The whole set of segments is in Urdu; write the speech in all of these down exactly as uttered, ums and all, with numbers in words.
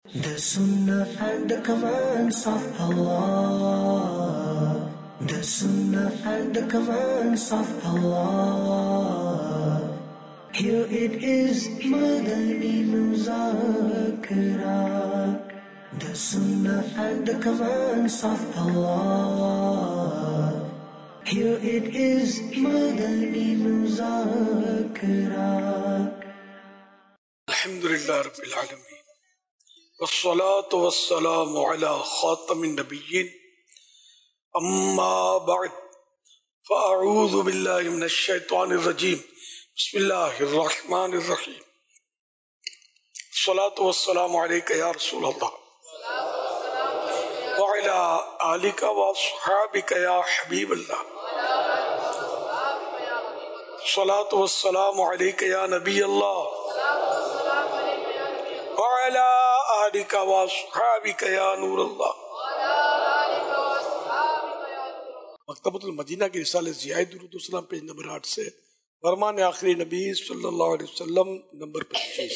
The Sunnah and the commands of Allah. The Sunnah and the commands of Allah. Here it is, Madani Muzakara. The Sunnah and the commands of Allah. Here it is, Madani Muzakara. Alhamdulillah Rabbil Alameen. والصلاة والسلام على خاتم النبيين أما بعد فأعوذ بالله من الشيطان الرجيم بسم الله الرحمن الرحيم الصلاة والسلام عليك يا رسول الله وعلى آلك وأصحابك يا حبيب الله الصلاة والسلام عليك يا نبي الله وعلى آلك وأصحابك يا نور اللہ. مکتبۃ المدینہ کے رسالے ضیاء درود السلام پیج نمبر آٹھ سے فرمان آخری نبی صلی اللہ علیہ وسلم نمبر پچیس.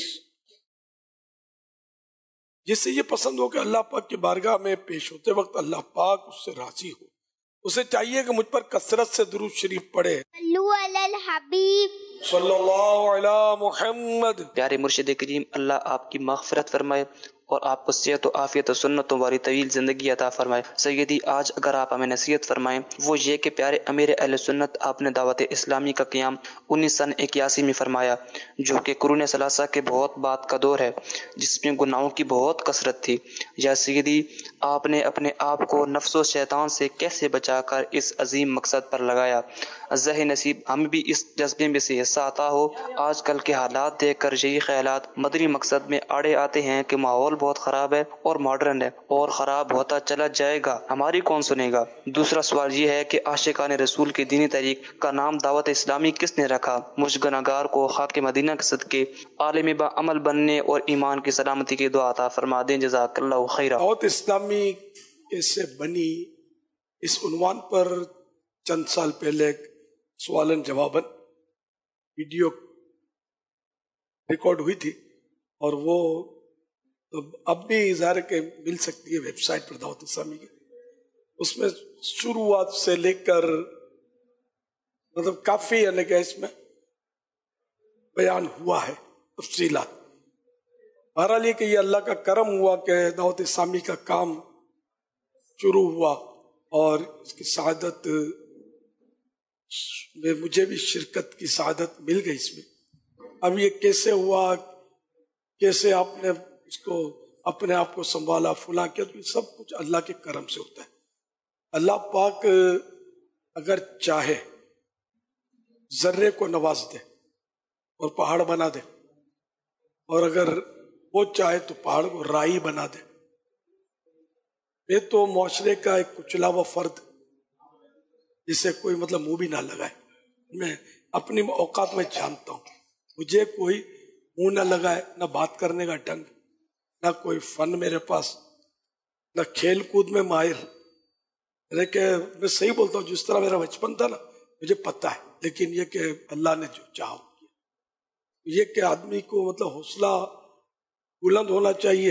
جس سے یہ پسند ہو کہ اللہ پاک کی بارگاہ میں پیش ہوتے وقت اللہ پاک اس سے راضی ہو، اسے چاہیے کہ مجھ پر کثرت سے درود شریف پڑھے. صلو علی الحبیب صلی اللہ علی محمد. پیارے مرشد کریم اللہ آپ کی مغفرت فرمائے اور آپ کو صحت و عافیت و سنتوں والی طویل زندگی عطا فرمائے. سیدی آج اگر آپ ہمیں نصیحت فرمائیں وہ یہ کہ پیارے امیر اہل سنت آپ نے دعوت اسلامی کا قیام انیس سن اکیاسی میں فرمایا، جو کہ قرون ثلاثہ کے بہت بعد کا دور ہے جس میں گناہوں کی بہت کثرت تھی. یا سیدی آپ نے اپنے آپ کو نفس و شیطان سے کیسے بچا کر اس عظیم مقصد پر لگایا؟ ذہن نصیب ہمیں بھی اس جذبے میں سے حصہ آتا ہو. آج کل کے حالات دیکھ کر یہی خیالات مدنی مقصد میں آڑے آتے ہیں کہ ماحول بہت خراب ہے اور ماڈرن ہے اور خراب ہوتا چلا جائے گا، ہماری کون سنے گا؟ دوسرا سوال یہ ہے کہ عاشقان رسول کی دینی تحریک کا نام دعوت اسلامی کس نے رکھا؟ مجھ گناہگار کو خاک مدینہ کے صدقے عالم با عمل بننے اور ایمان کی سلامتی کی دعا عطا فرما دیں. جزاک اللہ خیرہ. دعوت اسلامی کیسے بنی، اس عنوان پر چند سال پہلے سوالن جواباً ویڈیو ریکارڈ ہوئی تھی اور وہ اب بھی ظاہر کہ مل سکتی ہے ویب سائٹ پر دعوت اسلامی کی. اس میں شروعات سے لے کر مطلب کافی یعنی کہ اس میں بیان ہوا ہے تفصیلات. بہرحال یہ کہ یہ اللہ کا کرم ہوا کہ دعوت اسلامی کا کام شروع ہوا اور اس کی سعادت میں مجھے بھی شرکت کی سعادت مل گئی اس میں. اب یہ کیسے ہوا، کیسے آپ نے اس کو اپنے آپ کو سنبھالا فلاں کیا، تو یہ سب کچھ اللہ کے کرم سے ہوتا ہے. اللہ پاک اگر چاہے ذرے کو نواز دے اور پہاڑ بنا دے، اور اگر وہ چاہے تو پہاڑ کو رائی بنا دے. یہ تو معاشرے کا ایک کچلا ہوا فرد جسے کوئی مطلب منہ بھی نہ لگائے. میں اپنی اوقات میں جانتا ہوں مجھے کوئی منہ نہ لگائے، نہ بات کرنے کا ڈھنگ، نہ کوئی فن میرے پاس، نہ کھیل کود میں ماہر. لیکن میں صحیح بولتا ہوں، جس طرح میرا بچپن تھا نا مجھے پتہ ہے. لیکن یہ کہ اللہ نے جو چاہا کیا. یہ کہ آدمی کو مطلب حوصلہ بلند ہونا چاہیے.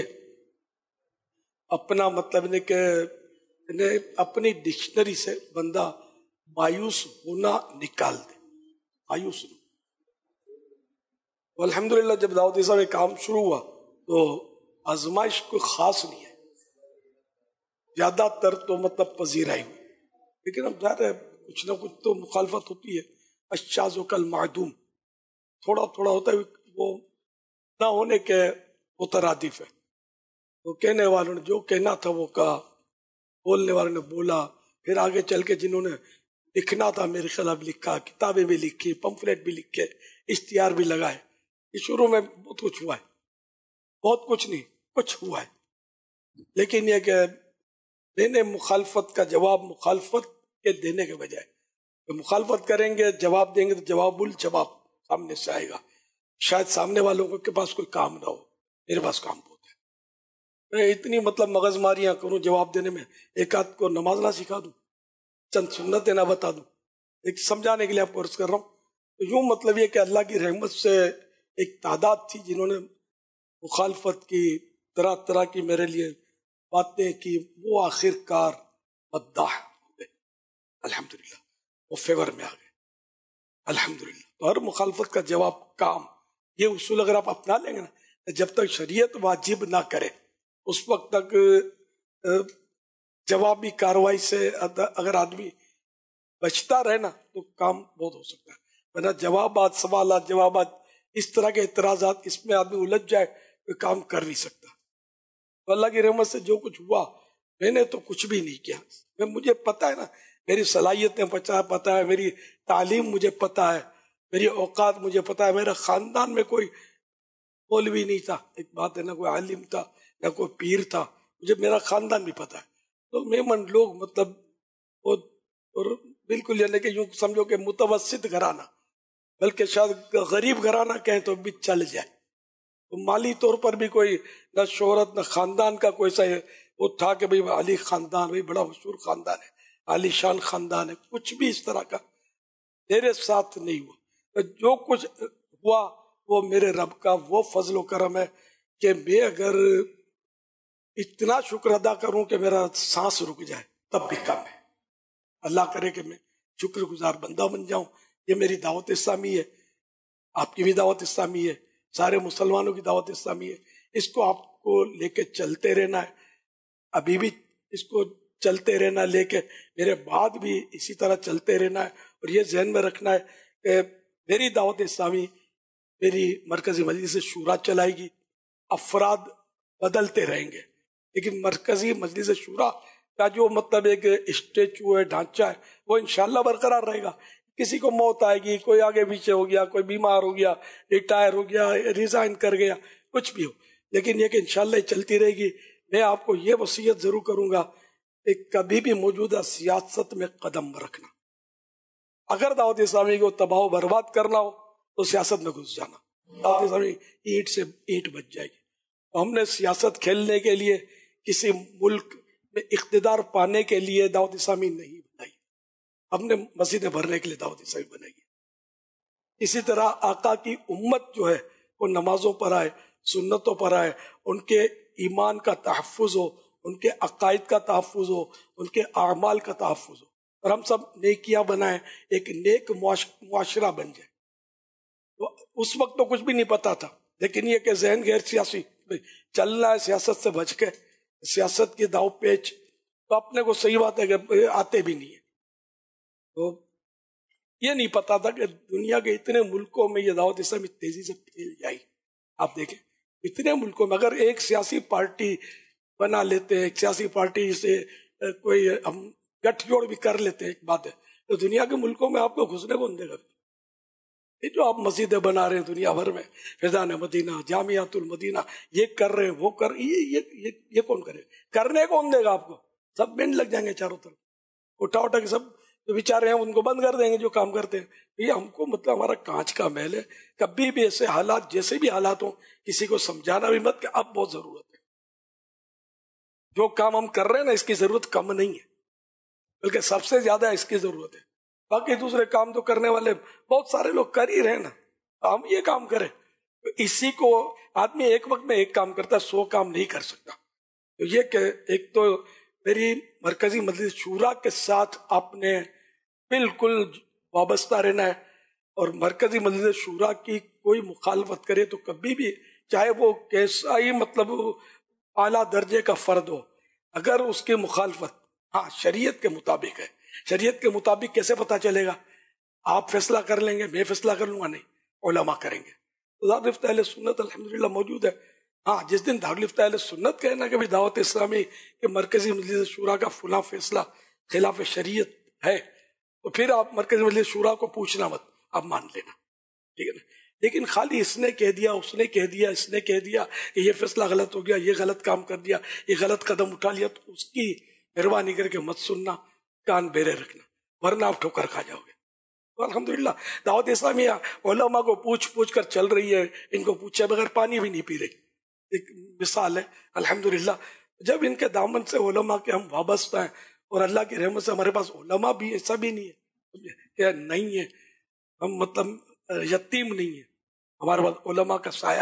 اپنا مطلب نے کہ اپنی ڈکشنری سے بندہ مایوس ہونا نکال دے، مایوس نہیں. الحمدللہ جب دعوت اسلامی کام شروع ہوا تو آزمائش کوئی خاص نہیں ہے، زیادہ تر تو مطلب پذیرائی ہوئی. لیکن اب ظاہر ہے کچھ نہ کچھ تو مخالفت ہوتی ہے. الشاذ کالمعدوم، تھوڑا تھوڑا ہوتا ہے، وہ نہ ہونے کے مترادف ہے. تو کہنے والوں نے جو کہنا تھا وہ کہا، بولنے والوں نے بولا، پھر آگے چل کے جنہوں نے لکھنا تھا میرے خلاف لکھا، کتابیں بھی لکھی، پمفلیٹ بھی لکھے، اشتہار بھی لگائے. یہ شروع میں بہت کچھ ہوا ہے، بہت کچھ نہیں کچھ ہوا ہے. لیکن یہ کہ دینے مخالفت کا جواب مخالفت کے دینے کے بجائے مخالفت کریں گے، جواب دیں گے تو جواب الجواب سامنے سے آئے گا. شاید سامنے والوں کے پاس کوئی کام نہ ہو، میرے پاس کام بہت ہے. میں اتنی مطلب مغز ماریاں کروں جواب دینے میں، ایک آدھ کو نماز نہ سکھا دوں، چند سنتیں نہ بتا دوں، ایک سمجھانے کے لیے آپ کو عرض کر رہا ہوں. تو یوں مطلب یہ کہ اللہ کی رحمت سے ایک تعداد تھی جنہوں نے مخالفت کی، طرح طرح کی میرے لیے باتیں کی، وہ آخر کار مداح ہو گئے، الحمدللہ وہ فیور میں آ گئے الحمدللہ۔ تو ہر مخالفت کا جواب کام، یہ اصول اگر آپ اپنا لیں گے نا، جب تک شریعت واجب نہ کرے اس وقت تک جوابی کاروائی سے اگر آدمی بچتا رہے نا تو کام بہت ہو سکتا ہے، ورنہ جوابات، سوالات، جوابات، اس طرح کے اعتراضات، اس میں آدمی الجھ جائے تو کام کر نہیں سکتا۔ تو اللہ کی رحمت سے جو کچھ ہوا، میں نے تو کچھ بھی نہیں کیا، میں مجھے پتا ہے نا، میری صلاحیتیں پتا ہے، میری تعلیم مجھے پتا ہے، میری اوقات مجھے پتا ہے، میرا خاندان میں کوئی مولوی نہیں تھا، ایک بات ہے، نہ کوئی عالم تھا نہ کوئی پیر تھا، مجھے میرا خاندان بھی پتا ہے۔ تو میمن لوگ مطلب اور بالکل یعنی کہ یوں سمجھو کہ متوسط گھرانہ، بلکہ شاید غریب گھرانہ کہیں تو بھی چل جائے، تو مالی طور پر بھی کوئی نہ شہرت نہ خاندان کا کوئی سا وہ تھا کہ بھئی علی خاندان، بھئی بڑا مشہور خاندان ہے، عالی شان خاندان ہے، کچھ بھی اس طرح کا میرے ساتھ نہیں ہوا۔ جو کچھ ہوا وہ میرے رب کا وہ فضل و کرم ہے کہ میں اگر اتنا شکر ادا کروں کہ میرا سانس رک جائے تب بھی کم ہے۔ اللہ کرے کہ میں شکر گزار بندہ بن جاؤں۔ یہ میری دعوت اسلامی ہے، آپ کی بھی دعوت اسلامی ہے، سارے مسلمانوں کی دعوت اسلامی ہے، اس کو آپ کو لے کے چلتے رہنا ہے، ابھی بھی اس کو چلتے رہنا، لے کے میرے بعد بھی اسی طرح چلتے رہنا ہے، اور یہ ذہن میں رکھنا ہے کہ میری دعوت اسلامی میری مرکزی مجلس شورا چلائے گی، افراد بدلتے رہیں گے، لیکن مرکزی مجلس شورا کا جو مطلب ایک اسٹیچو ہے، ڈھانچہ ہے، وہ انشاءاللہ برقرار رہے گا۔ کسی کو موت آئے گی، کوئی آگے پیچھے ہو گیا، کوئی بیمار ہو گیا، ریٹائر ہو گیا، ریزائن کر گیا، کچھ بھی ہو، لیکن یہ کہ انشاءاللہ چلتی رہے گی۔ میں آپ کو یہ وصیت ضرور کروں گا کہ کبھی بھی موجودہ سیاست میں قدم رکھنا، اگر دعوت اسلامی کو تباہ و برباد کرنا ہو تو سیاست میں گھس جانا، دعوت اسلامی اینٹ سے اینٹ بچ جائے گی۔ ہم نے سیاست کھیلنے کے لیے، کسی ملک میں اقتدار پانے کے لیے دعوت اسلامی نہیں بنائی، ہم نے مسجدیں بھرنے کے لیے دعوت اسلامی بنائی ہے۔ اسی طرح آقا کی امت جو ہے وہ نمازوں پر آئے، سنتوں پر آئے، ان کے ایمان کا تحفظ ہو، ان کے عقائد کا تحفظ ہو، ان کے اعمال کا تحفظ ہو، اور ہم سب نیکیاں بنائیں، ایک نیک معاشرہ بن جائے۔ اس وقت تو کچھ بھی نہیں پتا تھا، لیکن یہ کہ ذہن غیر سیاسی چلنا ہے، سیاست سے بچ کے، سیاست کی داؤ پیچ تو اپنے کو صحیح بات ہے کہ آتے بھی نہیں ہے۔ تو یہ نہیں پتا تھا کہ دنیا کے اتنے ملکوں میں یہ دعوت اسلامی تیزی سے پھیل جائے۔ آپ دیکھیں اتنے ملکوں میں اگر ایک سیاسی پارٹی بنا لیتے ہیں، ایک سیاسی پارٹی سے کوئی ہم گٹھ جوڑ بھی کر لیتے ہیں، ایک بات ہے، تو دنیا کے ملکوں میں آپ کو گھسنے کون دے گا؟ یہ جو آپ مسجدیں بنا رہے ہیں دنیا بھر میں، فیضان مدینہ، جامعۃ المدینہ، یہ کر رہے ہیں، وہ کر یہ یہ یہ, یہ کون کرے؟ کرنے کون دے گا آپ کو؟ سب بینڈ لگ جائیں گے چاروں طرف، اٹھا اٹھا کے سب جو بیچارے ہیں ان کو بند کر دیں گے جو کام کرتے ہیں۔ یہ ہم کو مطلب ہمارا کانچ کا محل ہے، کبھی بھی ایسے حالات جیسے بھی حالات ہوں کسی کو سمجھانا بھی مت کہ اب بہت ضرورت ہے، جو کام ہم کر رہے ہیں نا اس کی ضرورت کم نہیں ہے، بلکہ سب سے زیادہ اس کی ضرورت ہے۔ باقی دوسرے کام تو کرنے والے بہت سارے لوگ کر ہی رہے نا، ہم یہ کام کریں۔ اسی کو آدمی ایک وقت میں ایک کام کرتا ہے، سو کام نہیں کر سکتا۔ تو یہ کہ ایک تو میری مرکزی مجلس شورا کے ساتھ آپ نے بالکل وابستہ رہنا ہے، اور مرکزی مجلس شورا کی کوئی مخالفت کرے تو کبھی بھی، چاہے وہ کیسا ہی مطلب اعلیٰ درجے کا فرد ہو، اگر اس کی مخالفت ہاں شریعت کے مطابق ہے، شریعت کے مطابق کیسے پتا چلے گا؟ آپ فیصلہ کر لیں گے، میں فیصلہ کر لوں گا؟ نہیں، علماء کریں گے۔ تو دارالفتہ اہل سنت الحمدللہ موجود ہے۔ ہاں جس دن دارالفتہ اہل سنت کہنا کہ دعوت اسلامی کے مرکزی مجلس شورا کا فلاں فیصلہ خلاف شریعت ہے، تو پھر آپ مرکزی مجلس شورا کو پوچھنا مت، آپ مان لینا، ٹھیک ہے نا؟ لیکن خالی اس نے کہہ دیا، اس نے کہہ دیا، اس نے کہہ دیا کہ یہ فیصلہ غلط ہو گیا، یہ غلط کام کر دیا، یہ غلط قدم اٹھا لیا، تو اس کی مہربانی کر کے مت سننا، کان بیرے رکھنا، ورنہ آپ ٹھوکر کھا جاؤ گے۔ تو الحمدللہ دعوت اسلامیہ علماء کو پوچھ پوچھ کر چل رہی ہے، ان کو پوچھے بغیر پانی بھی نہیں پی رہی، ایک مثال ہے الحمدللہ۔ جب ان کے دامن سے علماء کے ہم وابستہ ہیں، اور اللہ کی رحمت سے ہمارے پاس علماء بھی ایسا بھی نہیں ہے کہ نہیں ہے، ہم مطلب یتیم نہیں ہے، ہمارے پاس علماء کا سایہ ہے،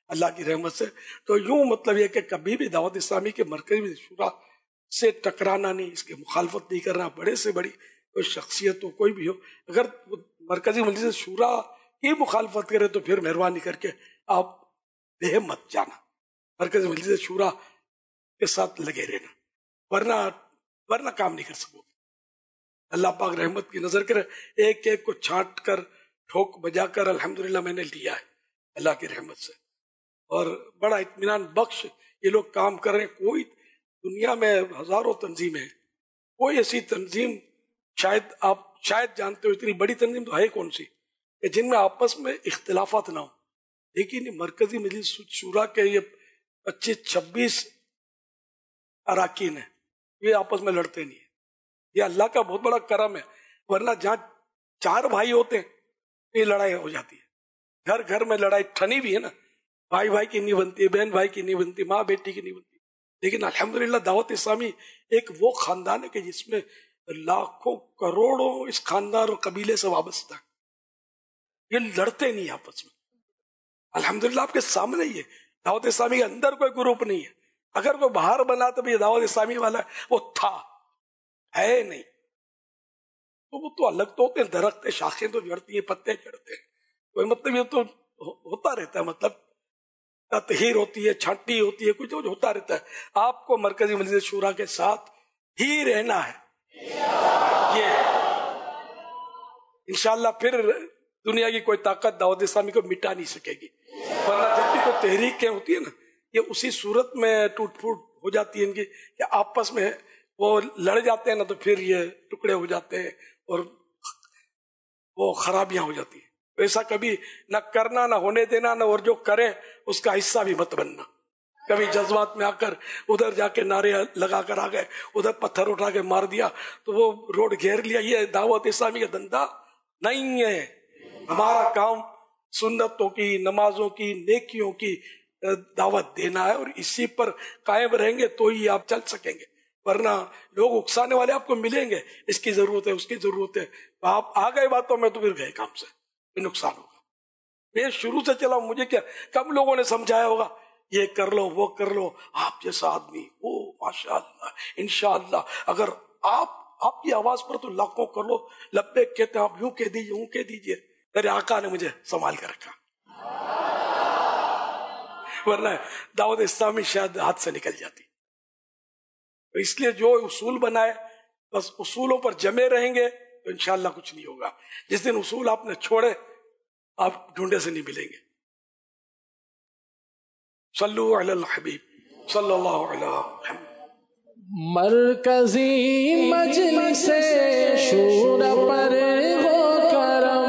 اللہ کی رحمت سے. تو یوں مطلب یہ کہ کبھی بھی دعوت اسلامی کے مرکزی شورا سے ٹکرانا نہیں، اس کی مخالفت نہیں کرنا. بڑے سے بڑی کوئی شخصیت ہو، کوئی بھی ہو، اگر مرکزی مجلس شورا کی مخالفت کرے تو پھر مہربانی کر کے آپ بے مت جانا، مرکزی مجلس شورا کے ساتھ لگے رہنا، ورنہ ورنہ کام نہیں کر سکو. اللہ پاک رحمت کی نظر کرے، ایک ایک کو چھانٹ کر ٹھوک بجا کر الحمدللہ میں نے لیا ہے اللہ کی رحمت سے، اور بڑا اطمینان بخش یہ لوگ کام کر رہے ہیں. کوئی دنیا میں ہزاروں تنظیمیں ہیں، کوئی ایسی تنظیم شاید آپ شاید جانتے ہو، اتنی بڑی تنظیم تو ہے کون سی کہ جن میں آپس میں اختلافات نہ ہو. لیکن مرکزی مجلس شورا کے یہ پچیس چھبیس اراکین ہیں، یہ آپس میں لڑتے نہیں ہیں. یہ اللہ کا بہت بڑا کرم ہے، ورنہ جہاں چار بھائی ہوتے ہیں یہ لڑائی ہو جاتی ہے. گھر گھر میں لڑائی ٹھنی بھی ہے نا، بھائی بھائی کی نہیں بنتی، بہن بھائی کی نہیں بنتی، ماں بیٹی کی نہیں بنتی. لیکن الحمدللہ دعوت اسلامی ایک وہ خاندان ہے کہ جس میں لاکھوں کروڑوں اس خاندان اور قبیلے سے وابستہ ہے، یہ لڑتے نہیں آپس میں. الحمدللہ آپ کے سامنے ہی ہے، دعوت اسلامی کے اندر کوئی گروپ نہیں ہے. اگر کوئی باہر بنا تو بھی دعوت اسلامی والا وہ تھا ہے نہیں، تو وہ تو الگ تو ہوتے ہیں، درخت شاخیں تو جڑتی ہیں، پتے جڑتے ہیں، کوئی مطلب یہ تو ہوتا رہتا ہے، مطلب تطہیر ہوتی ہے، چھانٹی ہوتی ہے، کچھ ہوتا رہتا ہے. آپ کو مرکزی مجلس شورا کے ساتھ ہی رہنا ہے، یہ انشاءاللہ پھر دنیا کی کوئی طاقت دعوت اسلامی کو مٹا نہیں سکے گی. ورنہ جب بھی کوئی تحریکیں ہوتی ہیں نا، یہ اسی صورت میں ٹوٹ پھوٹ ہو جاتی ہے ان کی کہ آپس میں وہ لڑ جاتے ہیں نا، تو پھر یہ ٹکڑے ہو جاتے ہیں اور وہ خرابیاں ہو جاتی ہیں. ایسا کبھی نہ کرنا، نہ ہونے دینا، نہ اور جو کرے اس کا حصہ بھی مت بننا. کبھی جذبات میں آ کر ادھر جا کے نعرے لگا کر آ گئے، ادھر پتھر اٹھا کے مار دیا تو وہ روڈ گھیر لیا. یہ دعوت اسلامی کا دندہ نہیں ہے. ہمارا کام سنتوں کی، نمازوں کی، نیکیوں کی دعوت دینا ہے، اور اسی پر قائم رہیں گے تو ہی آپ چل سکیں گے. ورنہ لوگ اکسانے والے آپ کو ملیں گے، اس کی ضرورت ہے، اس کی ضرورت ہے، آپ آ گئے باتوں میں تو پھر گئے کام سے، پھر نقصان ہوگا. میں شروع سے چلا ہوں، مجھے کیا کم لوگوں نے سمجھایا ہوگا یہ کر لو وہ کر لو. آپ جیسا آدمی، او ماشاءاللہ انشاءاللہ، اگر آپ آپ کی آواز پر تو لاکھوں کر لو لبیک کہتے ہیں، آپ یوں کہہ دیجیے، یوں کہہ دیجیے. میرے آقا نے مجھے سنبھال کر رکھا، ورنہ دعوت اسلامی شاید ہاتھ سے نکل جاتی. اس لیے جو اصول بنائے بس اصولوں پر جمے رہیں گے تو انشاءاللہ کچھ نہیں ہوگا. جس دن اصول آپ نے چھوڑے آپ ڈھونڈے سے نہیں ملیں گے. صلو علی الحبیب صلی اللہ علیہ وسلم. مرکزی مجلس شورا پر ہو کرم،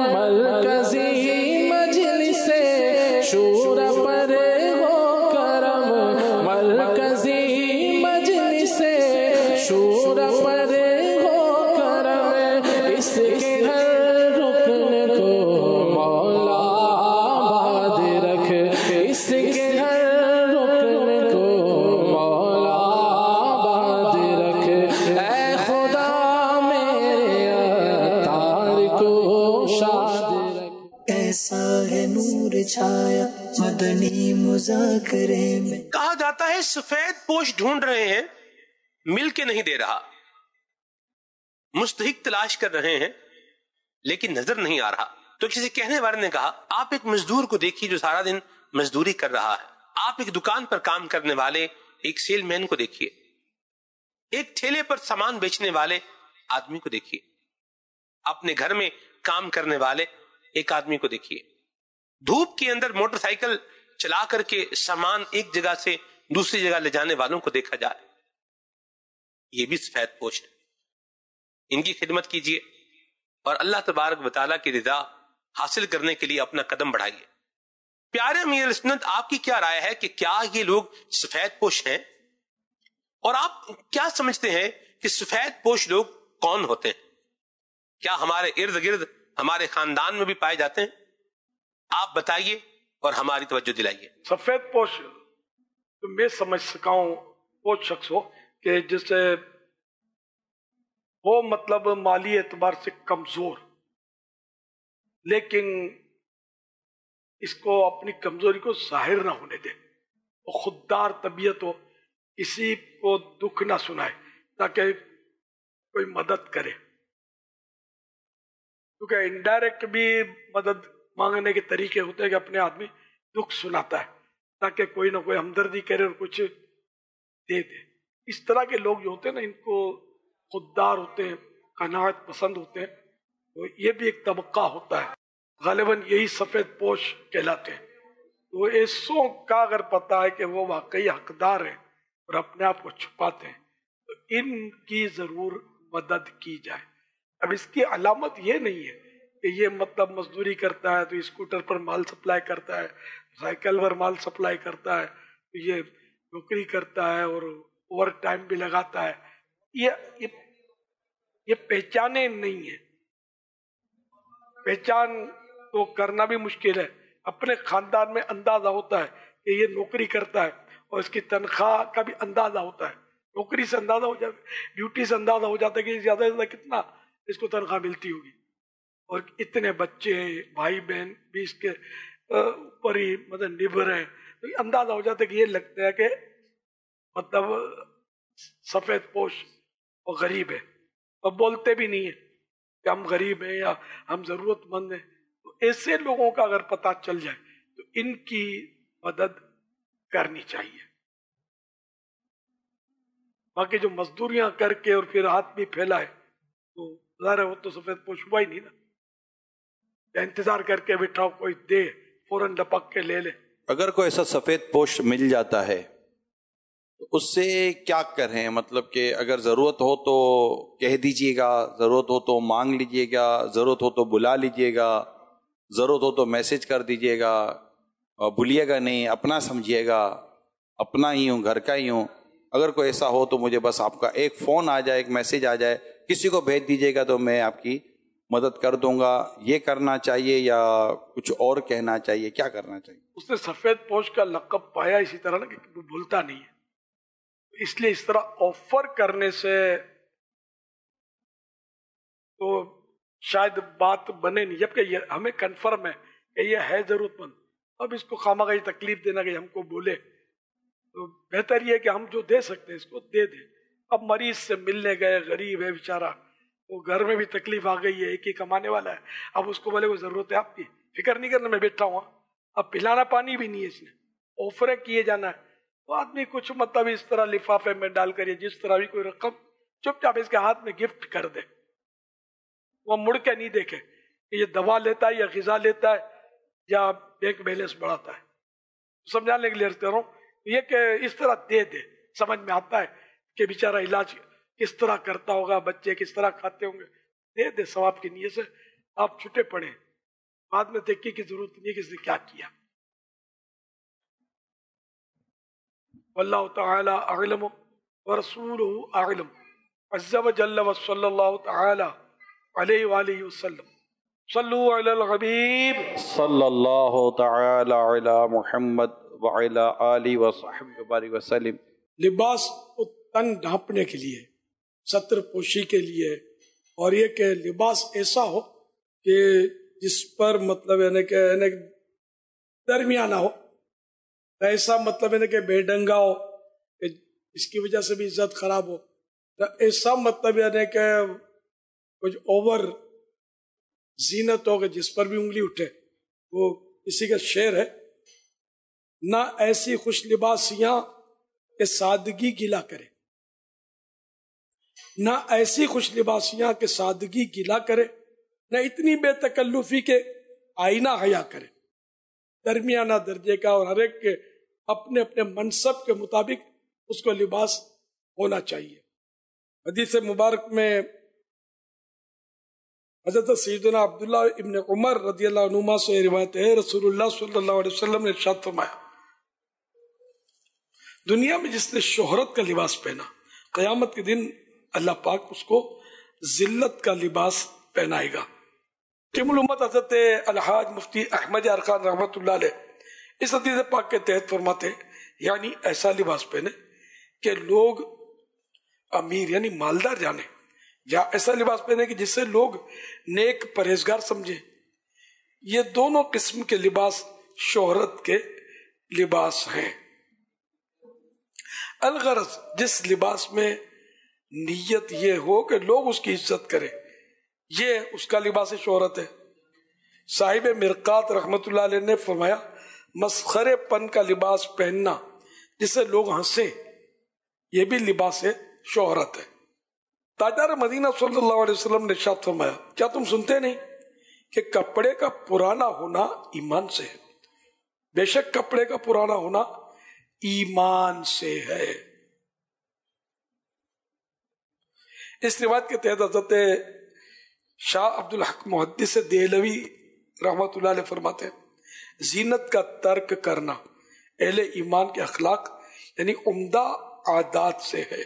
مرکزی مجلس شورا پر ہو کرم، مرکزی مجلس شورا پر ہو کرم. اس کے ہر رکن کو مولا آباد رکھ، اس کے ہر رکن کو مولا آباد رکھ. اے خدا میرے عطار کو شاد رکھ. ایسا ہے نور چھایا مدنی مذاکرے میں. کہا جاتا ہے سفید پوش ڈھونڈ رہے ہیں، مل کے نہیں دے رہا، مستحق تلاش کر رہے ہیں لیکن نظر نہیں آ رہا. تو کسی کہنے والے نے کہا آپ ایک مزدور کو دیکھیے جو سارا دن مزدوری کر رہا ہے. آپ ایک دکان پر کام کرنے والے ایک سیل مین کو دیکھیے، ایک ٹھیلے پر سامان بیچنے والے آدمی کو دیکھیے، اپنے گھر میں کام کرنے والے ایک آدمی کو دیکھیے، دھوپ کے اندر موٹر سائیکل چلا کر کے سامان ایک جگہ سے دوسری جگہ لے جانے والوں کو دیکھا جائے. یہ بھی سفید پوش ہے. ان کی خدمت کیجیے اور اللہ تبارک و تعالیٰ کی رضا حاصل کرنے کے لیے اپنا قدم بڑھائیے. پیارے امیر سنت، آپ کی کیا رائے ہے کہ کیا یہ لوگ سفید پوش ہیں؟ اور آپ کیا سمجھتے ہیں کہ سفید پوش لوگ کون ہوتے ہیں؟ کیا ہمارے ارد گرد ہمارے خاندان میں بھی پائے جاتے ہیں؟ آپ بتائیے اور ہماری توجہ دلائیے. سفید پوش تو میں سمجھ سکا ہوں وہ شخص ہو کہ جسے وہ مطلب مالی اعتبار سے کمزور لیکن اس کو اپنی کمزوری کو ظاہر نہ ہونے دے، اور خوددار طبیعت ہو، کسی کو دکھ نہ سنائے تاکہ کوئی مدد کرے، کیونکہ انڈائریکٹ بھی مدد مانگنے کے طریقے ہوتے ہیں کہ اپنے آدمی دکھ سناتا ہے تاکہ کوئی نہ کوئی ہمدردی کرے اور کچھ دے دے. اس طرح کے لوگ جو ہوتے ہیں نا، ان کو خوددار ہوتے ہیں، قناعت پسند ہوتے ہیں، تو یہ بھی ایک طبقہ ہوتا ہے، غالباً یہی سفید پوش کہلاتے ہیں. تو ایسوں کا اگر پتا ہے کہ وہ واقعی حقدار ہیں اور اپنے آپ کو چھپاتے ہیں، تو ان کی ضرور مدد کی جائے. اب اس کی علامت یہ نہیں ہے کہ یہ مطلب مزدوری کرتا ہے تو اسکوٹر پر مال سپلائی کرتا ہے، سائیکل پر مال سپلائی کرتا ہے، تو یہ نوکری کرتا ہے اور اوور ٹائم بھی لگاتا ہے. یہ یہ پہچانے نہیں ہے. پہچان تو کرنا بھی مشکل ہے. اپنے خاندان میں اندازہ ہوتا ہے کہ یہ نوکری کرتا ہے اور اس کی تنخواہ کا بھی اندازہ ہوتا ہے. نوکری سے اندازہ ہو جاتا ہے، ڈیوٹی سے اندازہ ہو جاتا ہے کہ زیادہ سے زیادہ کتنا اس کو تنخواہ ملتی ہوگی، اور اتنے بچے ہیں، بھائی بہن بھی اس کے اوپر ہی مطلب نبھر ہیں. تو اندازہ ہو جاتا ہے کہ یہ لگتا ہے کہ مطلب سفید پوش اور غریب ہے، اور بولتے بھی نہیں ہیں کہ ہم غریب ہیں یا ہم ضرورت مند ہیں. تو ایسے لوگوں کا اگر پتہ چل جائے تو ان کی مدد کرنی چاہیے. باقی جو مزدوریاں کر کے اور پھر ہاتھ بھی پھیلائے تو ظاہر ہے وہ تو سفید پوش ہوا ہی نہیں نا. یا انتظار کر کے بیٹھا کوئی دے فوراً لپک کے لے لے. اگر کوئی ایسا سفید پوش مل جاتا ہے تو اس سے کیا کریں؟ مطلب کہ اگر ضرورت ہو تو کہہ دیجئے گا، ضرورت ہو تو مانگ لیجئے گا، ضرورت ہو تو بلا لیجئے گا، ضرورت ہو تو میسج کر دیجئے گا، بھولیے گا نہیں، اپنا سمجھیے گا، اپنا ہی ہوں، گھر کا ہی ہوں. اگر کوئی ایسا ہو تو مجھے بس آپ کا ایک فون آ جائے، ایک میسج آ جائے، کسی کو بھیج دیجئے گا تو میں آپ کی مدد کر دوں گا. یہ کرنا چاہیے یا کچھ اور کہنا چاہیے؟ کیا کرنا چاہیے؟ اس نے سفید پوش کا لقب پایا اسی طرح نا کہ وہ بھولتا نہیں ہے، اس لیے اس طرح آفر کرنے سے تو شاید بات بنے نہیں، جبکہ یہ ہمیں کنفرم ہے کہ یہ ہے ضرورت مند. اب اس کو خامخواہ یہ تکلیف دینا کہ ہم کو بولے، تو بہتر یہ کہ ہم جو دے سکتے ہیں اس کو دے دیں. اب مریض سے ملنے گئے، غریب ہے بیچارہ، وہ گھر میں بھی تکلیف آ گئی ہے، ایک ہی کمانے والا ہے. اب اس کو بولے وہ ضرورت ہے آپ کی، فکر نہیں کرنا، میں بیٹھا ہوں. اب پلانا پانی بھی نہیں ہے، اس نے آفر کیے جانا ہے. تو آدمی کچھ مطلب اس طرح لفافے میں ڈال کر جس طرح بھی کوئی رقم چپ چاپ اس کے ہاتھ میں گفٹ کر دے. وہ مڑ کے نہیں دیکھے کہ یہ دوا لیتا ہے یا غذا لیتا ہے یا بینک بیلنس بڑھاتا ہے. سمجھانے کے لیے کہہ رہا ہوں یہ کہ اس طرح دے دے. سمجھ میں آتا ہے کہ بیچارہ علاج کس طرح کرتا ہوگا، بچے کس طرح کھاتے ہوں گے، دے دے ثواب کی نیت سے. آپ چھٹے پڑے، بعد میں دیکھنے کی ضرورت نہیں کہ اس نے کیا کیا. واللہ تعالی اعلم ورسولہ اعلم عز وجل وصلی اللہ تعالی علیہ وآلہ وسلم. صلو علی الحبیب صلی اللہ تعالی علی محمد وعلی آلہ وصحبہ وبارک وسلم. لباس کو تن ڈھانپنے کے لیے، ستر پوشی کے لیے، اور یہ کہ لباس ایسا ہو کہ جس پر مطلب یعنی کہ درمیانہ ہو، ایسا مطلب یعنی کہ بے ڈنگا ہو کہ اس کی وجہ سے بھی عزت خراب ہو، ایسا مطلب یعنی کہ کچھ اوور زینت ہو کہ جس پر بھی انگلی اٹھے وہ کسی کا شعر ہے. نہ ایسی خوش لباسیاں کہ سادگی گلا کرے، نہ ایسی خوش لباسیاں کہ سادگی گلا کرے، نہ اتنی بے تکلفی کے آئینہ حیا کرے. درمیانہ درجے کا، اور ہر ایک کے اپنے اپنے منصب کے مطابق اس کو لباس ہونا چاہیے. حدیث مبارک میں حضرت سیدنا عبداللہ ابن عمر رضی اللہ عنہما سے روایت ہے، رسول اللہ صلی اللہ علیہ وسلم نے ارشاد فرمایا، دنیا میں جس نے شہرت کا لباس پہنا، قیامت کے دن اللہ پاک اس کو ذلت کا لباس پہنائے گا. قیم الامت حضرت الحاج مفتی احمد ارخان رحمۃ اللہ علیہ اس حدیث پاک کے تحت فرماتے ہیں، یعنی ایسا لباس پہنے کہ لوگ امیر یعنی مالدار جانے، یا ایسا لباس پہنے کہ جس سے لوگ نیک پرہیزگار سمجھیں. یہ دونوں قسم کے لباس شہرت کے لباس ہیں۔ الغرض جس لباس میں نیت یہ ہو کہ لوگ اس کی عزت کریں، یہ اس کا لباس شہرت ہے۔ صاحب مرقات رحمت اللہ علیہ نے فرمایا مسخرے پن کا لباس پہننا جسے لوگ ہنسے یہ بھی لباس شہرت ہے۔ تاجدار مدینہ صلی اللہ علیہ وسلم نے ارشاد فرمایا کیا تم سنتے نہیں کہ کپڑے کا پرانا ہونا ایمان سے ہے؟ بے شک کپڑے کا پرانا ہونا ایمان سے ہے۔ اس روایت کے تحت حضرت شاہ عبد الحق محدث دہلوی رحمت اللہ علیہ فرماتے ہیں زینت کا ترک کرنا اہل ایمان کے اخلاق یعنی عمدہ عادات سے ہے۔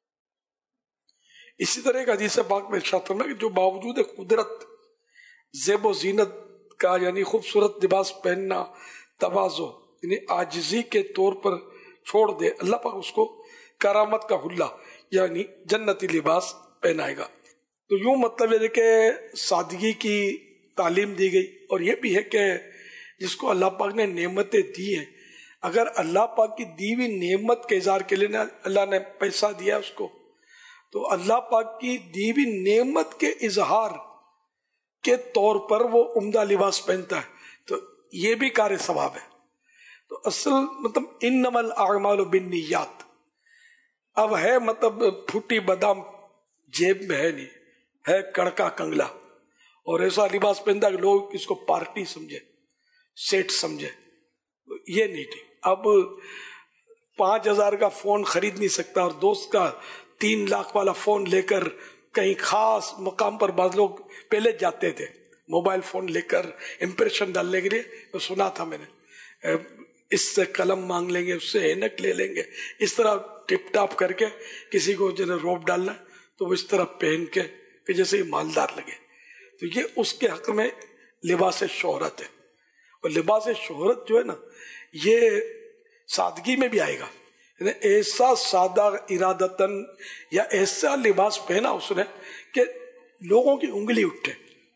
اسی طرح ایک حدیث پاک میں ارشاد فرمایا کہ جو باوجود قدرت زیب و زینت کا یعنی خوبصورت لباس پہننا تواضع یعنی عاجزی کے طور پر چھوڑ دے، اللہ پاک اس کو کرامت کا حلہ یعنی جنتی لباس پہنائے گا۔ تو یوں مطلب ہے کہ سادگی کی تعلیم دی گئی، اور یہ بھی ہے کہ جس کو اللہ پاک نے نعمتیں دی ہیں، اگر اللہ پاک کی دی ہوئی نعمت کے اظہار کے لیے اللہ نے پیسہ دیا اس کو، تو اللہ پاک کی دی ہوئی نعمت کے اظہار کے طور پر وہ عمدہ لباس پہنتا ہے، تو یہ بھی کار ثواب ہے۔ تو اصل مطلب انما الاعمال بالنیات اب ہے مطلب پھوٹی بادام جیب میں ہے نہیں، ہے کڑکا کنگلا، اور ایسا لباس پہنتا کہ لوگ اس کو پارٹی سمجھے، سیٹ سمجھے، یہ نہیں ٹھیک۔ اب پانچ ہزار کا فون خرید نہیں سکتا اور دوست کا تین لاکھ والا فون لے کر کہیں خاص مقام پر بعض لوگ پہلے جاتے تھے موبائل فون لے کر امپریشن ڈالنے کے لیے، سنا تھا میں نے، اس سے قلم مانگ لیں گے، اس سے اینک لے لیں گے، اس طرح ٹپ ٹاپ کر کے کسی کو جنہیں روب ڈالنا ہے تو وہ اس طرح پہن کے کہ جیسے مالدار لگے۔ تو یہ اس کے حق میں لباس شہرت ہے، اور لباس شہرت جو ہے نا یہ سادگی میں بھی آئے گا، یعنی ایسا سادہ ارادتاً یا ایسا لباس پہنا اس نے کہ لوگوں کی انگلی اٹھے۔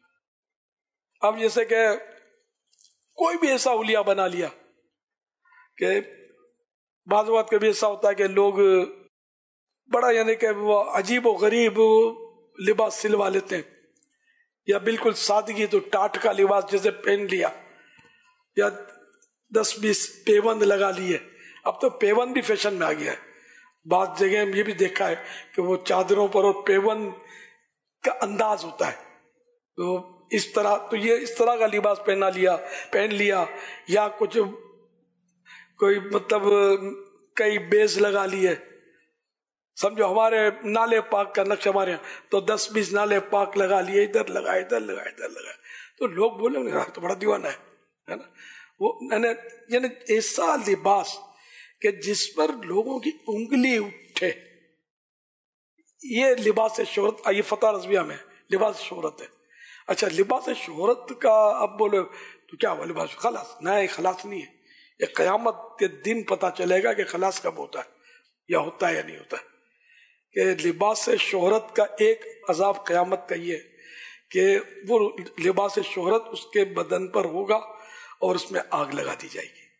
اب جیسے کہ کوئی بھی ایسا اولیاء بنا لیا کہ بعض اوقات کبھی ایسا ہوتا ہے کہ لوگ بڑا یعنی کہ وہ عجیب و غریب لباس سلوا لیتے ہیں، یا بالکل سادگی تو ٹاٹ کا لباس جیسے پہن لیا، یا دس بیس پیوند لگا لیے۔ اب تو پیوند بھی فیشن میں آ گیا ہے، بعض جگہ یہ بھی دیکھا ہے کہ وہ چادروں پر اور پیوند کا انداز ہوتا ہے، تو اس طرح تو یہ اس طرح کا لباس پہنا لیا پہن لیا، یا کچھ کوئی مطلب کئی بیز لگا لیے، سمجھو ہمارے نالے پاک کا نقش ہمارے یہاں تو دس بیس نالے پاک لگا لیے، ادھر لگا ادھر لگا ادھر لگا، تو لوگ بولیں گے تو بڑا دیوانہ ہے نا۔ وہ یعنی ایسا لباس کہ جس پر لوگوں کی انگلی اٹھے، یہ لباس شہرت، یہ فتح رضویہ میں لباس شہرت ہے۔ اچھا لباس شہرت کا اب بولے تو کیا ہوا لباس خلاص؟ نہیں، خلاص نہیں ہے، یہ قیامت کے دن پتا چلے گا کہ خلاص کب ہوتا ہے، یا ہوتا ہے یا نہیں ہوتا ہے۔ کہ لباس شہرت کا ایک عذاب قیامت کا یہ کہ وہ لباس شہرت اس کے بدن پر ہوگا اور اس میں آگ لگا دی جائے گی،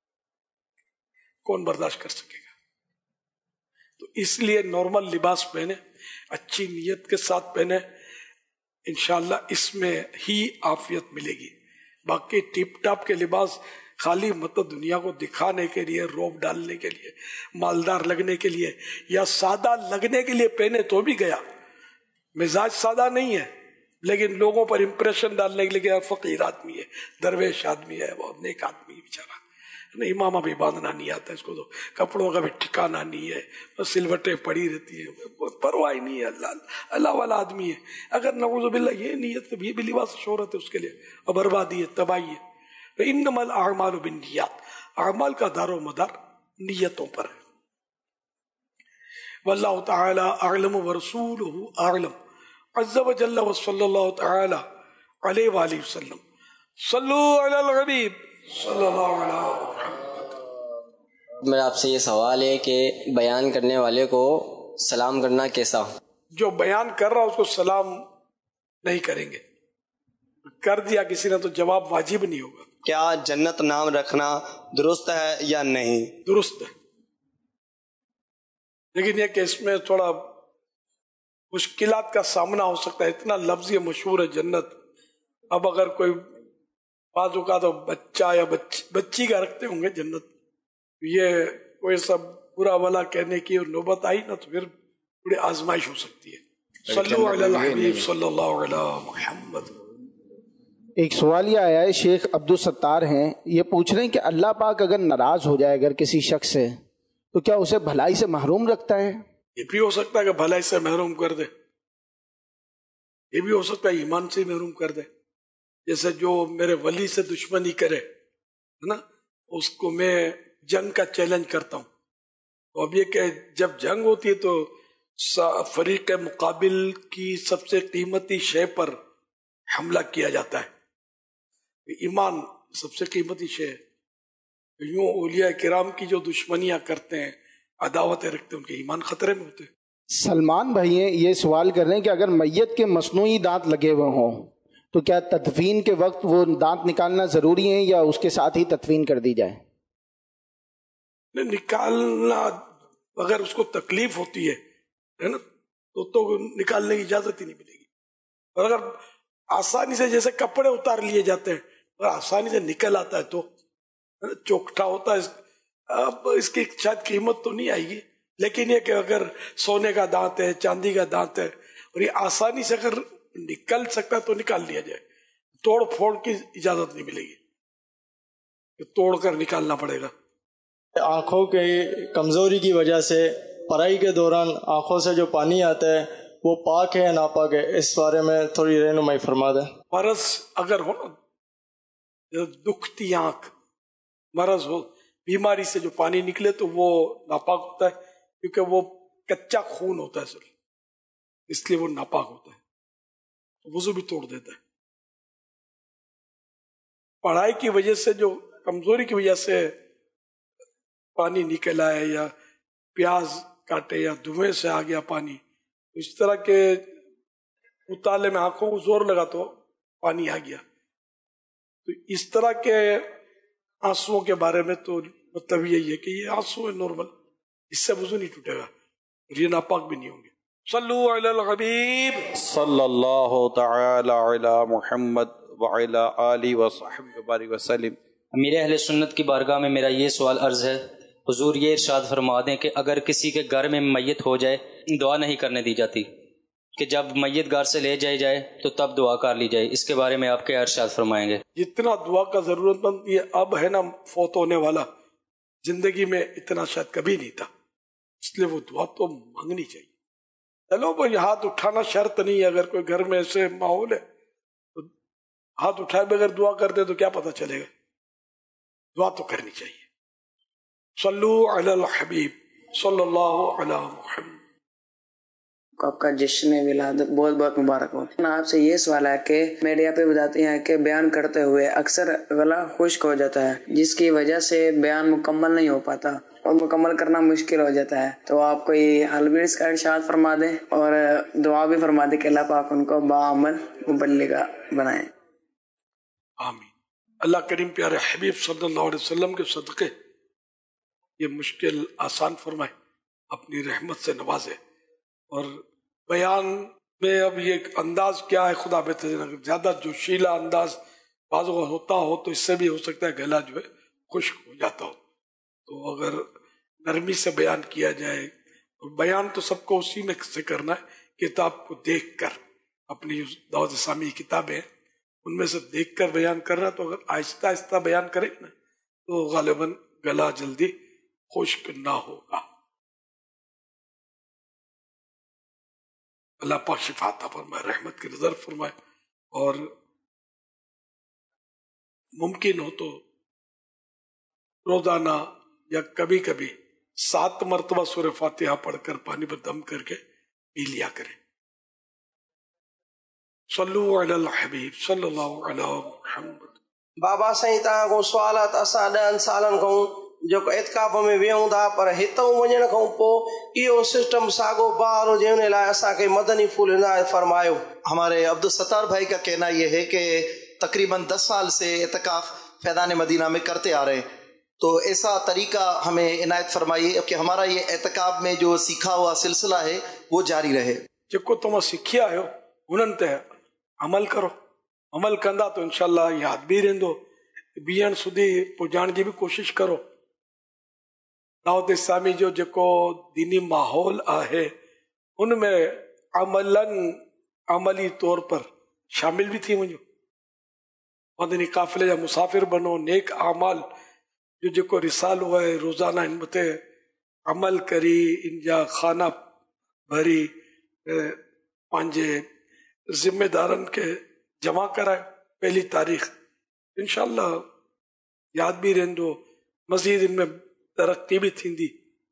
کون برداشت کر سکے گا؟ تو اس لیے نارمل لباس پہنے، اچھی نیت کے ساتھ پہنے، انشاءاللہ اس میں ہی عافیت ملے گی۔ باقی ٹپ ٹاپ کے لباس خالی مطلب دنیا کو دکھانے کے لیے، روب ڈالنے کے لیے، مالدار لگنے کے لیے، یا سادہ لگنے کے لیے پہنے تو بھی گیا، مزاج سادہ نہیں ہے لیکن لوگوں پر امپریشن ڈالنے کے لیے فقیر آدمی ہے، درویش آدمی ہے، بہت نیک آدمی ہے بیچارہ، امامہ بھی باندھنا نہیں آتا اس کو، تو کپڑوں کا بھی ٹھکانا نہیں ہے، سلوٹیں پڑی رہتی ہیں، پرواہ نہیں ہے، اللہ اللہ والا آدمی ہے۔ اگر نعوذ باللہ یہ نیت یہ بھی لباس شہرت ہے اس کے لیے، اور بربادی ہے، تباہی ہے۔ انما الاعمال بالنیات، اعمال کا دار و مدار نیتوں پر ہے۔ واللہ تعالی اعلم ورسولہ اعلم عز وجل وصلی اللہ تعالی علیہ وآلہ وسلم۔ صلو علی الحبیب صلی اللہ علیہ وسلم۔ میرا آپ سے یہ سوال ہے کہ بیان کرنے والے کو سلام کرنا کیسا؟ جو بیان کر رہا اس کو سلام نہیں کریں گے، کر دیا کسی نے تو جواب واجب نہیں ہوگا۔ کیا جنت نام رکھنا درست ہے یا نہیں؟ درست ہے، لیکن یہ کہ اس میں تھوڑا مشکلات کا سامنا ہو سکتا ہے. اتنا لفظ یہ مشہور ہے جنت. اب اگر کوئی بعض اوقات تو بچہ یا بچ, بچی کا رکھتے ہوں گے جنت، یہ کوئی سب برا والا کہنے کی نوبت آئی نا تو پھر بڑی آزمائش ہو سکتی ہے. صلو علی الحبیب صلی اللہ علیہ محمد. ایک سوال یہ آیا ہے، شیخ عبدالستار ہیں، یہ پوچھ رہے ہیں کہ اللہ پاک اگر ناراض ہو جائے اگر کسی شخص سے تو کیا اسے بھلائی سے محروم رکھتا ہے؟ یہ بھی ہو سکتا ہے کہ بھلائی سے محروم کر دے، یہ بھی ہو سکتا ہے ایمان سے محروم کر دے. جیسے جو میرے ولی سے دشمنی کرے ہے نا، اس کو میں جنگ کا چیلنج کرتا ہوں. تو اب یہ کہ جب جنگ ہوتی ہے تو فریق مقابل کی سب سے قیمتی شے پر حملہ کیا جاتا ہے. ایمان سب سے قیمتی شے ہے. یوں اولیاء کرام کی جو دشمنیاں کرتے ہیں، عداوتیں رکھتے ہیں، ان کے ایمان خطرے میں ہوتے ہیں. سلمان بھائی ہیں، یہ سوال کر رہے ہیں کہ اگر میت کے مصنوعی دانت لگے ہوئے ہوں تو کیا تدفین کے وقت وہ دانت نکالنا ضروری ہے یا اس کے ساتھ ہی تدفین کر دی جائے؟ نکالنا اگر اس کو تکلیف ہوتی ہے نا تو تو نکالنے کی اجازت ہی نہیں ملے گی. اور اگر آسانی سے جیسے کپڑے اتار لیے جاتے ہیں اور آسانی سے نکل آتا ہے تو چوکٹا ہوتا ہے، اب اس کی شاید قیمت تو نہیں آئے گی، لیکن یہ کہ اگر سونے کا دانت ہے، چاندی کا دانت ہے اور یہ آسانی سے اگر نکل سکتا ہے تو نکال لیا جائے. توڑ پھوڑ کی اجازت نہیں ملے گی، توڑ کر نکالنا پڑے گا. آنکھوں کی کمزوری کی وجہ سے پڑھائی کے دوران آنکھوں سے جو پانی آتا ہے وہ پاک ہے یا ناپاک ہے، اس بارے میں تھوڑی رہنمائی فرما دیں. مرض اگر ہو نا، دکھتی آنکھ مرض ہو، بیماری سے جو پانی نکلے تو وہ ناپاک ہوتا ہے، کیونکہ وہ کچا خون ہوتا ہے سر، اس لیے وہ ناپاک ہوتا ہے، وضو بھی توڑ دیتا ہے. پڑھائی کی وجہ سے جو کمزوری کی وجہ سے پانی نکل آئے یا پیاز کاٹے یا دھویں سے آ گیا پانی، اس طرح کے مطالعے میں آنکھوں کو زور لگا تو پانی آ گیا، تو اس طرح کے آنسوؤں کے بارے میں تو مطلب یہی ہے کہ یہ آنسو ہے نارمل، اس سے وضو نہیں ٹوٹے گا اور یہ ناپاک بھی نہیں ہوں گے. صلو علی الحبیب صلی اللہ تعالی علی محمد وعلی آلہ وصحبہ وبارک وسلم. امیر اہل سنت کی بارگاہ میں میرا یہ سوال عرض ہے، حضور یہ ارشاد فرما دیں کہ اگر کسی کے گھر میں میت ہو جائے دعا نہیں کرنے دی جاتی، کہ جب میت گھر سے لے جائی جائے تو تب دعا کر لی جائے، اس کے بارے میں آپ کیا ارشاد فرمائیں گے؟ جتنا دعا کا ضرورت مند یہ اب ہے نا فوت ہونے والا، زندگی میں اتنا شاید کبھی نہیں تھا، اس لیے وہ دعا تو مانگنی چاہیے. چلو بھائی ہاتھ اٹھانا شرط نہیں ہے، اگر کوئی گھر میں ایسے ماحول ہے تو ہاتھ اٹھائے بغیر دعا کرتے تو کیا پتہ چلے گا، دعا تو کرنی چاہیے. صلو علی الحبیب صلی اللہ علی محمد. آپ کا جشن ولادت بہت بہت مبارک ہو. آپ سے یہ سوال ہے کہ میڈیا پہ بتاتے ہیں کہ بیان کرتے ہوئے اکثر گلا خشک ہو جاتا ہے، جس کی وجہ سے بیان مکمل نہیں ہو پاتا اور مکمل کرنا مشکل ہو جاتا ہے، تو آپ کوئی حل بھی اس کا ارشاد فرما دیں اور دعا بھی فرما دیں کہ اللہ پاک ان کو باعمل مبلغہ بنائیں. آمین. اللہ کریم پیارے حبیب صلی اللہ علیہ وسلم کے صدقے یہ مشکل آسان فرمائے، اپنی رحمت سے نوازے. اور بیان میں اب یہ انداز کیا ہے خدا بہتر جانے، زیادہ جوشیلا انداز بعض ہوتا ہو تو اس سے بھی ہو سکتا ہے گلا جو ہے خشک ہو جاتا ہو. تو اگر نرمی سے بیان کیا جائے، اور بیان تو سب کو اسی میں سے کرنا ہے، کتاب کو دیکھ کر، اپنی دعوت اسلامی کتابیں ان میں سے دیکھ کر بیان کرنا، تو اگر آہستہ آہستہ بیان کرے نا تو غالباً گلا جلدی خشک نہ ہوگا. اللہ پاک شفا عطا فرمائے، رحمت کی نظر فرمائے، اور ممکن ہو تو روزانہ یا کبھی کبھی سات مرتبہ سورہ فاتحہ پڑھ کر پانی پر دم کر کے پی لیا کریں. صلو علی الحبیب صلی اللہ علی محمد. بابا سائیں تاں کو سوالات اساں ڈہن سالن کو جو اعتکاف میں ویوں تھا، پر ہتوں وجن کو پو ایو سسٹم ساگو باہر جن لائے اساں کے مدنی پھول عنایت فرمایو. ہمارے عبدالستار بھائی کا کہنا یہ ہے کہ تقریباً دس سال سے اعتکاف فیضان مدینہ میں کرتے آ رہے ہیں، تو ایسا طریقہ ہمیں عنایت فرمائیے کہ ہمارا یہ اعتکاف میں جو سیکھا ہوا سلسلہ ہے وہ جاری رہے۔ जेको तव्हां सिखिया आहियो हुननि ते अमल करो, अमल कंदा तो इंशाल्लाह यादि बि रहंदो, ॿीहर सुधी पुॼाइण जी बि कोशिशि करो। दावत इस्लामी जो जेको दीनी माहौल आहे उनमें अमलन अमली तौर पर शामिल भी थी वञो, मदनी काफ़िले जा मुसाफ़िर बनो, नेक आमाल जो जेको रिसालो आहे रोज़ाना इन मथे अमल करी इन जा खाना भरी पंहिंजे ज़िम्मेदारनि खे जमा कराए पहली तारीख़, इंशाअल्लाह यादि बि रहंदो, मज़ीद इनमें तरक्की भी थींदी,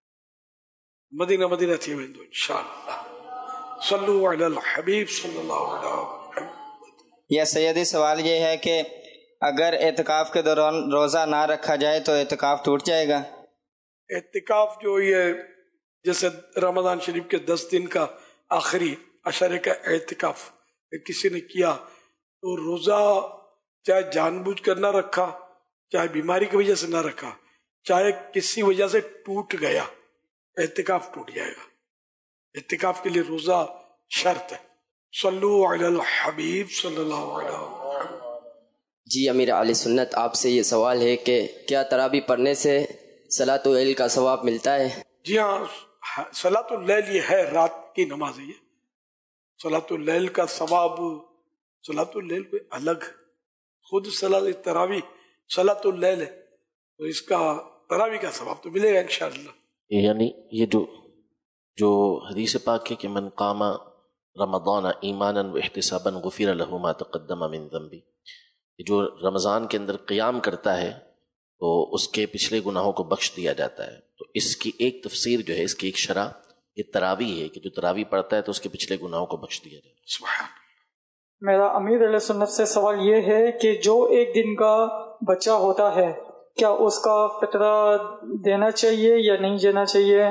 मदीना मदीना थी वेंदो इंशाअल्लाह। सल्लु अलल हबीब सल्लल्लाहु अलैहि वसल्लम। यह सैयदी सवाल ये है कि अगर एतकाफ के दौरान रोज़ा ना रखा जाए तो एतकाफ टूट जाएगा? एतकाफ जो ये जैसे रमज़ान शरीफ के दस दिन का आखिरी अशरे का एतकाफ किसी ने किया तो रोज़ा चाहे जानबूझ कर ना रखा, चाहे बीमारी की वजह से ना रखा, चाहे किसी वजह से टूट गया, एतकाफ टूट जाएगा। एतकाफ के लिए रोज़ा शर्त है। सल्लु अलल हबीब सल्लल्लाहु अलैहि वसल्लम। जी अमीर आले सुन्नत, आपसे ये सवाल है कि क्या तरावी पढ़ने से सलातुल लैल का सवाब मिलता है? जी हाँ, सलातुल लैल ये है रात की नमाज है। ये सलातुल लैल का सवाब, सलातुल लैल कोई अलग, खुद सलात तरावी सलातुल लैल है, तो इसका तरावी का सवाब तो मिलेगा इंशाअल्लाह। यानी ये जो जो हदीस पाक है कि मन कामा रमज़ान ईमानन व इहतिसाबन गुफिर लहु मा तक़द्दम मिन ज़ंबी, जो रमज़ान के अंदर क़याम करता है तो उसके पिछले गुनाहों को बख्श दिया जाता है। तो इसकी एक तफसीर जो है, इसकी एक शरह ये तरावी है कि जो तरावी पढ़ता है तो उसके पिछले गुनाहों को बख्श दिया जाता है। मेरा अमीर अहले सुन्नत से सवाल ये है कि जो एक दिन का बच्चा होता है क्या उसका फितरा देना चाहिए या नहीं देना चाहिए?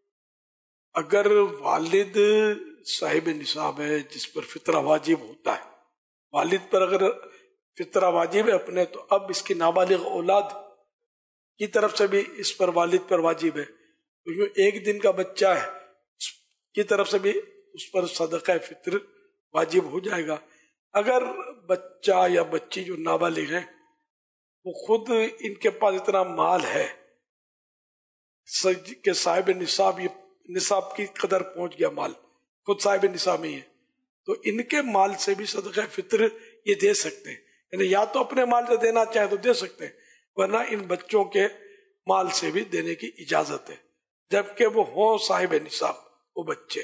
अगर वालिद साहिब निसाब है जिस पर फितरा वाजिब होता है, वालिद पर अगर फितरा वाजिब है अपने, तो अब इसकी नाबालिग औलाद की तरफ से भी इस पर वालिद पर वाजिब है, तो यूँ एक दिन का बच्चा है की तरफ से भी उस पर सदका फित्र वाजिब हो जाएगा। अगर बच्चा या बच्ची जो नाबालिग है वो खुद इनके पास इतना माल है कि साहिब निसाब, ये निसाब की कदर पहुंच गया, माल खुद साहिब निसाब में है, तो इनके माल से भी सदका फित्र ये दे सकते हैं। यानी या तो अपने माल से देना चाहे तो दे सकते हैं, वरना इन बच्चों के माल से भी देने की इजाजत है, जबकि वो हो साहिब निसाब वो बच्चे।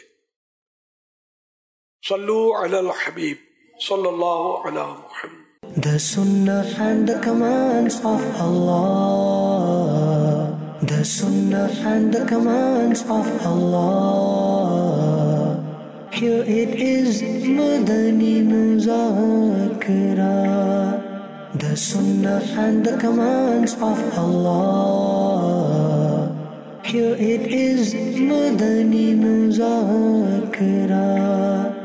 सल्लु अलल हबीब सल्लल्लाहु अलैहि वसल्लम। The Sunnah and the commands of Allah, the Sunnah and the commands of Allah. Here it is Madani Muzakara, the Sunnah and the commands of Allah. Here it is Madani Muzakara.